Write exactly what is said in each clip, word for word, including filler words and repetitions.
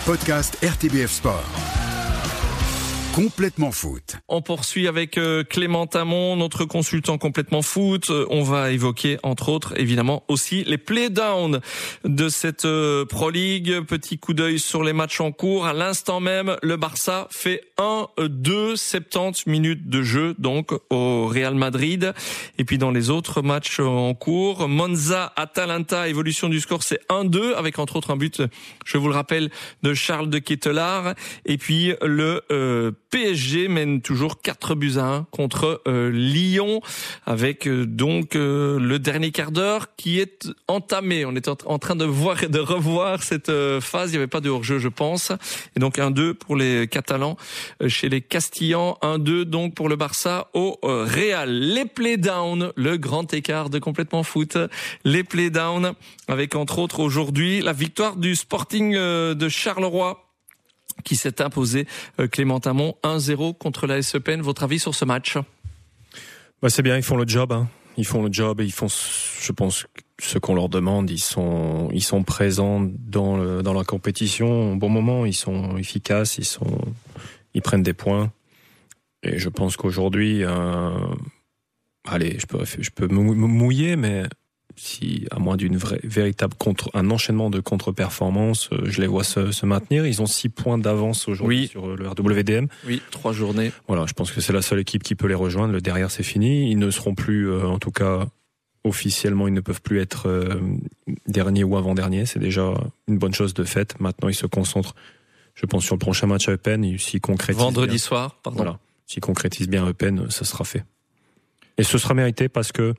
Podcast R T B F Sport. Complètement foot. On poursuit avec euh, Clément Tamon, notre consultant complètement foot. Euh, on va évoquer, entre autres, évidemment, aussi les playdowns de cette euh, Pro League. Petit coup d'œil sur les matchs en cours. À l'instant même, le Barça fait un deux, soixante-dix minutes de jeu, donc, au Real Madrid. Et puis, dans les autres matchs en cours, Monza-Atalanta, évolution du score, c'est un deux, avec, entre autres, un but, je vous le rappelle, de Charles de Ketelaere. Et puis, le euh, P S G mène toujours quatre buts à un contre euh, Lyon, avec euh, donc euh, le dernier quart d'heure qui est entamé. On est en, en train de voir et de revoir cette euh, phase. Il n'y avait pas de hors-jeu, je pense. Et donc un deux pour les Catalans euh, chez les Castillans, un deux donc pour le Barça au euh, Real. Les playdowns, le grand écart de complètement foot. Les playdowns avec entre autres aujourd'hui la victoire du Sporting euh, de Charleroi, qui s'est imposé, euh, Clément Tamon, un zéro contre la S E P N. Votre avis sur ce match? Bah c'est bien, ils font le job. Hein. Ils font le job et ils font, je pense, ce qu'on leur demande. Ils sont, ils sont présents dans le, dans la compétition au bon moment. Ils sont efficaces. Ils sont, ils prennent des points. Et je pense qu'aujourd'hui, euh, allez, je peux, je peux me mouiller, mais si, à moins d'une vraie, véritable contre, un enchaînement de contre-performances, je les vois se, se maintenir. Ils ont six points d'avance aujourd'hui oui. sur le R W D M. Oui, trois journées. Voilà, je pense que c'est la seule équipe qui peut les rejoindre. Le derrière, c'est fini. Ils ne seront plus, euh, en tout cas, officiellement, ils ne peuvent plus être euh, dernier ou avant-dernier. C'est déjà une bonne chose de fait. Maintenant, ils se concentrent, je pense, sur le prochain match à Eupen. S'ils concrétisent Vendredi bien, soir, pardon. Voilà. S'ils concrétisent bien Eupen, ça sera fait. Et ce sera mérité parce que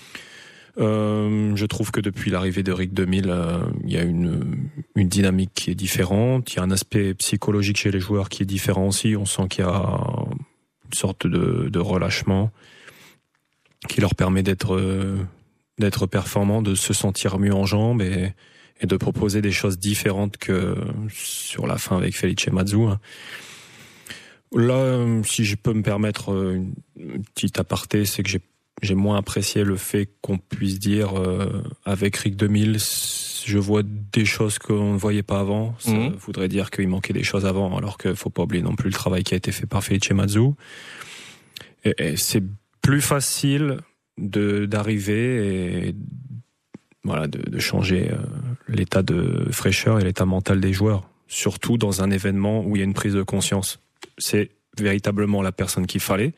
Euh, je trouve que depuis l'arrivée de Rick deux mille, euh, il y a une, une dynamique qui est différente. Il y a un aspect psychologique chez les joueurs qui est différent aussi. On sent qu'il y a une sorte de, de relâchement qui leur permet d'être, euh, d'être performants, de se sentir mieux en jambes et, et de proposer des choses différentes que sur la fin avec Felice Mazzu. Là, si je peux me permettre une petite aparté, c'est que j'ai J'ai moins apprécié le fait qu'on puisse dire euh, avec Rick deux mille, je vois des choses qu'on ne voyait pas avant. Ça mmh. voudrait dire qu'il manquait des choses avant, alors qu'il faut pas oublier non plus le travail qui a été fait par Felice Mazzu. Et, et c'est plus facile de d'arriver et voilà de, de changer euh, l'état de fraîcheur et l'état mental des joueurs, surtout dans un événement où il y a une prise de conscience. C'est véritablement la personne qu'il fallait.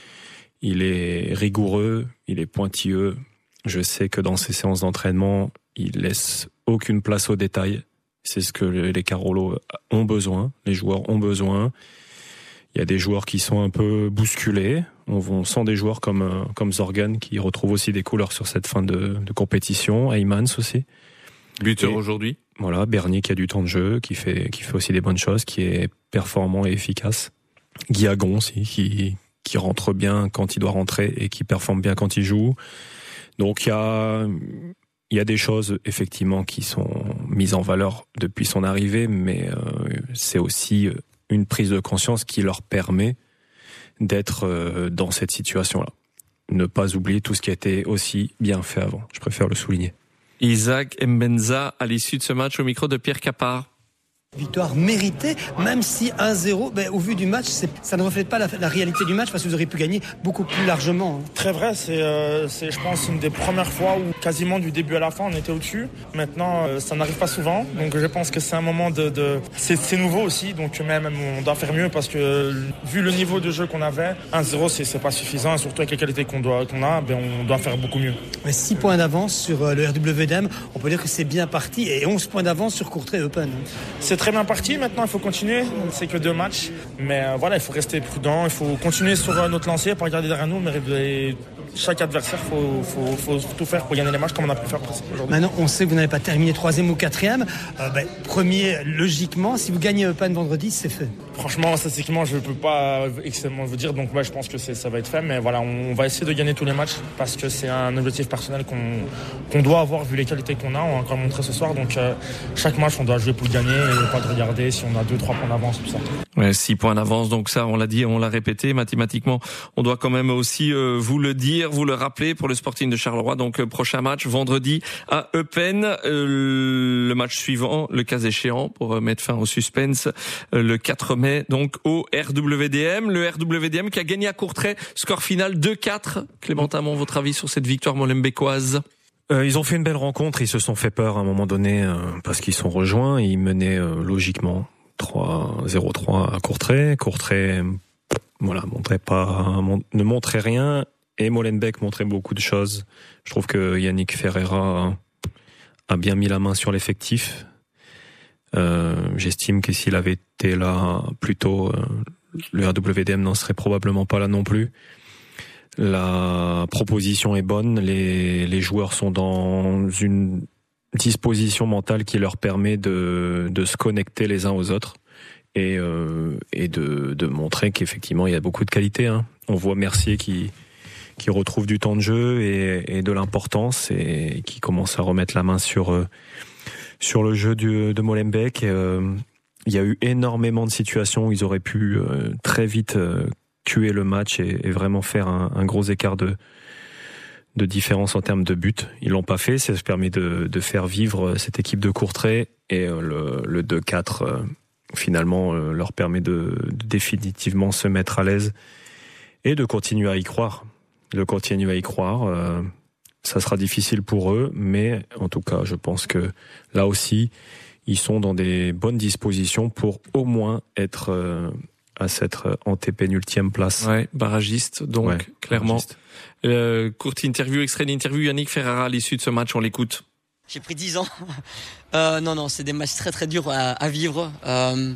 Il est rigoureux, il est pointilleux. Je sais que dans ses séances d'entraînement, il laisse aucune place aux détails. C'est ce que les Carolo ont besoin, les joueurs ont besoin. Il y a des joueurs qui sont un peu bousculés. On sent des joueurs comme comme Zorgan qui retrouvent aussi des couleurs sur cette fin de, de compétition. Heymans aussi. Buteur aujourd'hui. Voilà, Bernier qui a du temps de jeu, qui fait qui fait aussi des bonnes choses, qui est performant et efficace. Guillagon aussi, qui qui rentre bien quand il doit rentrer et qui performe bien quand il joue. Donc il y a il y a des choses effectivement qui sont mises en valeur depuis son arrivée, mais euh, c'est aussi une prise de conscience qui leur permet d'être euh, dans cette situation-là. Ne pas oublier tout ce qui a été aussi bien fait avant. Je préfère le souligner. Isaac Mbenza à l'issue de ce match au micro de Pierre Capard. Victoire méritée, même si un zéro, ben, au vu du match, c'est, ça ne reflète pas la, la réalité du match parce que vous auriez pu gagner beaucoup plus largement. Très vrai, c'est, euh, c'est je pense une des premières fois où quasiment du début à la fin on était au-dessus. Maintenant, euh, ça n'arrive pas souvent, donc je pense que c'est un moment de... de... C'est, c'est nouveau aussi, donc même on doit faire mieux parce que vu le niveau de jeu qu'on avait, un zéro c'est, c'est pas suffisant, et surtout avec les qualités qu'on, doit, qu'on a, ben, on doit faire beaucoup mieux. Mais six points d'avance sur euh, le R W D M, on peut dire que c'est bien parti, et onze points d'avance sur Courtrai Eupen. C'est très bien parti, maintenant il faut continuer, c'est que deux matchs, mais euh, voilà, il faut rester prudent, il faut continuer sur euh, notre lancée, pas regarder derrière nous, mais chaque adversaire, il faut, faut, faut tout faire pour gagner les matchs comme on a pu faire aujourd'hui. Maintenant, on sait que vous n'avez pas terminé troisième ou quatrième, euh, ben, premier, logiquement, si vous gagnez Eupen vendredi, c'est fait. Franchement, statistiquement, je ne peux pas extrêmement vous dire. Donc, ouais, je pense que c'est, ça va être fait. Mais voilà, on va essayer de gagner tous les matchs parce que c'est un objectif personnel qu'on, qu'on doit avoir vu les qualités qu'on a. On a encore montré ce soir. Donc, euh, chaque match, on doit jouer pour le gagner et pas de regarder si on a deux, trois points d'avance, tout ça. Ouais, six points d'avance. Donc ça, on l'a dit, on l'a répété. Mathématiquement, on doit quand même aussi euh, vous le dire, vous le rappeler pour le Sporting de Charleroi. Donc, euh, prochain match vendredi à Eupen. Euh, le match suivant, le cas échéant, pour euh, mettre fin au suspense, euh, le quatre mai. Donc au R W D M, le R W D M qui a gagné à Courtrai, score final deux quatre. Clément Amon, votre avis sur cette victoire molenbeekoise? Euh, ils ont fait une belle rencontre, ils se sont fait peur à un moment donné euh, parce qu'ils sont rejoints, ils menaient euh, logiquement trois zéro trois à Courtrai. Courtrai, voilà, montrait pas, ne montrait rien et Molenbeek montrait beaucoup de choses. Je trouve que Yannick Ferreira a bien mis la main sur l'effectif. Euh, j'estime que s'il avait été là plus tôt, euh, le R W D M n'en serait probablement pas là non plus. La proposition est bonne, les, les joueurs sont dans une disposition mentale qui leur permet de, de se connecter les uns aux autres et, euh, et de, de montrer qu'effectivement il y a beaucoup de qualité, hein. On voit Mercier qui, qui retrouve du temps de jeu et, et de l'importance et qui commence à remettre la main sur... Euh, Sur le jeu du, de Molenbeek, euh, il y a eu énormément de situations où ils auraient pu euh, très vite euh, tuer le match et, et vraiment faire un, un gros écart de, de différence en termes de buts. Ils l'ont pas fait, ça permet de, de faire vivre cette équipe de Courtrai et euh, le, le deux quatre euh, finalement euh, leur permet de, de définitivement se mettre à l'aise et de continuer à y croire. De continuer à y croire. Euh, Ça sera difficile pour eux, mais en tout cas, je pense que là aussi, ils sont dans des bonnes dispositions pour au moins être euh, à cette antépénultième place. Ouais, barragiste, donc ouais, clairement. Barragiste. Euh, courte interview, extrait d'interview, Yannick Ferreira à l'issue de ce match, on l'écoute. J'ai pris dix ans. Euh, non, non, c'est des matchs très très durs à, à vivre. Euh,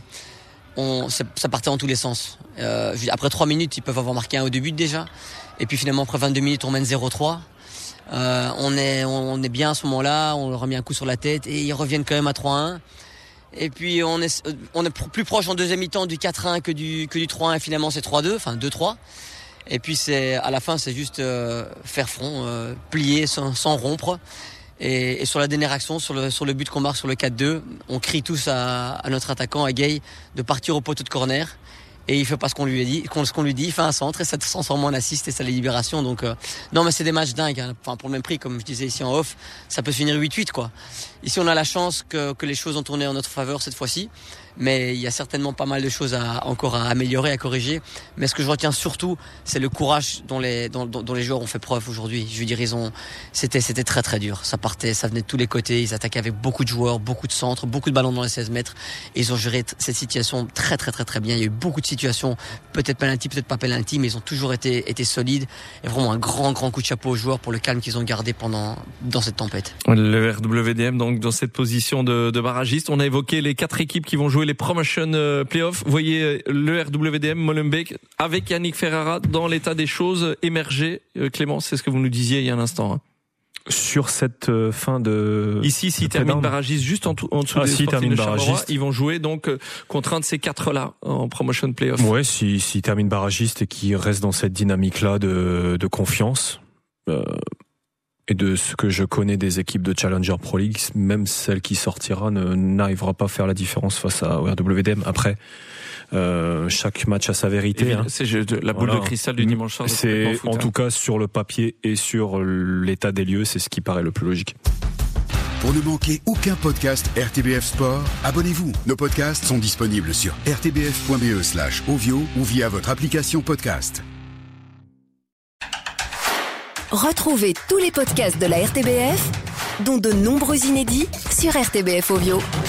on, ça partait en tous les sens. Euh, après trois minutes, ils peuvent avoir marqué un ou deux buts déjà. Et puis finalement, après vingt-deux minutes, on mène zéro trois. Euh, on est on est bien à ce moment-là, on leur a mis un coup sur la tête et ils reviennent quand même à trois un. Et puis on est on est plus proche en deuxième mi-temps du quatre un que du que du trois un et finalement c'est trois deux, enfin deux trois. Et puis c'est à la fin c'est juste euh, faire front, euh, plier sans, sans rompre. Et, et sur la dernière action, sur le sur le but qu'on marque sur le quatre deux, on crie tous à, à notre attaquant à Gay de partir au poteau de corner. Et il fait pas ce qu'on lui a dit, ce qu'on lui dit, il fait un centre et ça se transforme en assist et ça les libération. Donc euh, non mais c'est des matchs dingues, hein. Enfin pour le même prix, comme je disais ici en off, ça peut se finir huit huit quoi. Ici on a la chance que, que les choses ont tourné en notre faveur cette fois-ci, mais il y a certainement pas mal de choses à, encore à améliorer, à corriger. Mais ce que je retiens surtout, c'est le courage dont les dont, dont les joueurs ont fait preuve aujourd'hui. Je veux dire, ils ont, c'était c'était très très dur. Ça partait, ça venait de tous les côtés. Ils attaquaient avec beaucoup de joueurs, beaucoup de centres, beaucoup de ballons dans les seize mètres. Et ils ont géré cette situation très très très très bien. Il y a eu beaucoup de situations, peut-être penalty, peut-être pas penalty, mais ils ont toujours été été solides. Et vraiment un grand grand coup de chapeau aux joueurs pour le calme qu'ils ont gardé pendant dans cette tempête. Le R W D M donc dans cette position de, de barragiste. On a évoqué les quatre équipes qui vont jouer les promotion euh, playoffs. Vous voyez le R W D M Molenbeek avec Yannick Ferreira dans l'état des choses émerger. Euh, Clément, c'est ce que vous nous disiez il y a un instant. Hein. Sur cette euh, fin de... Ici, s'ils terminent barragiste juste en, en dessous ah, des si Sporting de Charleroi, ils vont jouer donc euh, contre un de ces quatre-là en promotion playoff. Ouais, s'ils si, si terminent barragiste et qu'ils restent dans cette dynamique-là de, de confiance... Euh... Et de ce que je connais des équipes de Challenger Pro League, même celle qui sortira ne, n'arrivera pas à faire la différence face à R W D M. Après, euh, chaque match a sa vérité. Hein. C'est la boule voilà. de cristal du dimanche soir. C'est foot, en hein. tout cas sur le papier et sur l'état des lieux, c'est ce qui paraît le plus logique. Pour ne manquer aucun podcast R T B F Sport, abonnez-vous. Nos podcasts sont disponibles sur r t b f point b e slash ovio ou via votre application podcast. Retrouvez tous les podcasts de la R T B F, dont de nombreux inédits, sur R T B F Ovio.